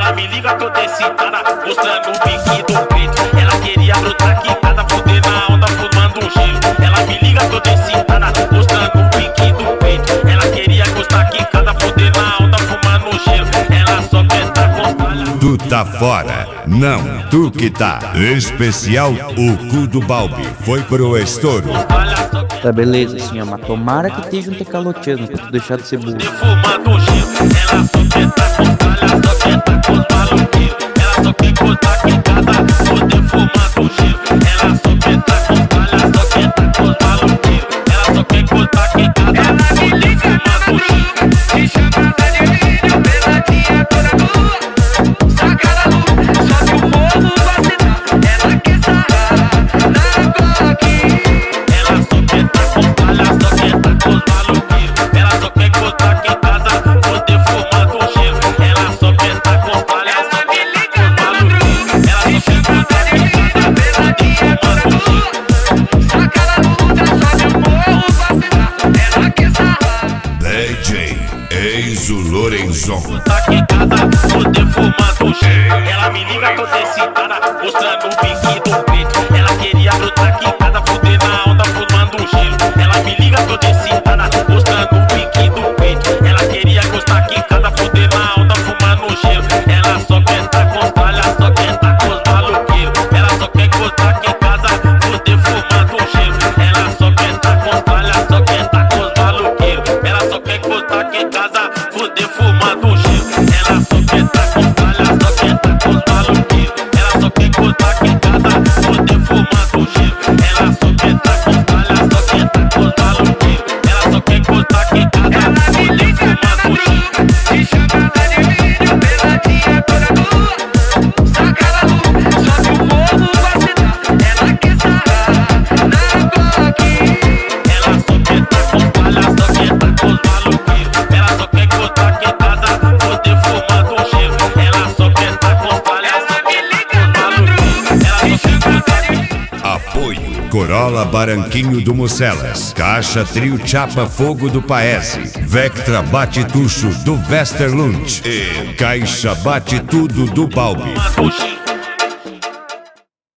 Ela me liga toda excitada, mostrando o biquinho do peito. Ela queria brotar quicada, fuder na onda, fumando um gelo. Ela me liga toda excitada, mostrando o biquinho do peito. Ela queria gostar quicada, fuder na onda, fumando um gelo. Ela só quer tá com palha. Tu tá fora, não, tu que tá. Especial O Cu do Balbi foi pro estouro. Tá beleza, assim, ó, mas tomara que esteja um tecalotismo pra tu deixar de ser burro. Fumando um gelo, ela só quer tá com palha, só quer tá com os maloqueiros. Ela só quer gostar quicada, fuder fumando um gelo. Ela só quer tá com palha, só quer tá com os maloqueiros. Ela só quer gostar quicada, fuder fumando um gelo. Se chamada de vídeo, peladinha toda tua. Saca da luz, sobe o morro, vacilar. Ela quer sarrar na Glock. Ela só quer tá com palha, só quer tá com os maloqueiros. Ela só quer gostar quicada, fuder fumando um gelo. Ela só quer tá com palha, só quer tá com os maloqueiros. Ela só quer gostar quicada, Peladinha toda tua. Saca da luz, sobe o morro, vacilar. Ela quer sarrar. DJ Enzo Lorenzon. tá quicada, fuder fumando um gelo. Ela me liga toda excitada, mostrando o biquinho do peito. Ela queria brotar quicada, fuder na onda, fumando um gelo. Ela me liga toda excitada, mostrando o biquinho do peito. Ela queria gostar quicada, fuder na onda, fumando um gelo. Ela só quer tá com palha, só quer tá com os maloqueiros. Ela só quer gostar quicada, fuder fumando um gelo. Ela só quer tá com palha, só quer tá com os maloqueiros. Ela só quer gostar quicada, fuder fumando um gelo. Ela só quer tá com palha, só quer tá com os maloqueiros. Ela só quer gostar quicada, fuder fumando um gelo. Ela só quer tá com palha, só quer tá com os maloqueiros. Ela só quer gostar quicada, fuder fumando um gelo. Se chamada de vídeo, peladinha toda tua. Saca da luz, sobe o morro, vacilar. Ela quer sarrar na Glock. Ela só quer tá com palha, só quer tá com os maloqueiros. Ela só quer gostar quicada, fuder fumando um gelo. Ela só quer tá com palha, só quer tá com os maloqueiros. Ela só quer gostar quicada. Apoio Corolla Baranquinho do Mucelas, Caixa Trio Chapa Fogo do Paese, Vectra Bate Tucho do Westerlund e Caixa Bate Tudo do Balbi. Fumando um gelo.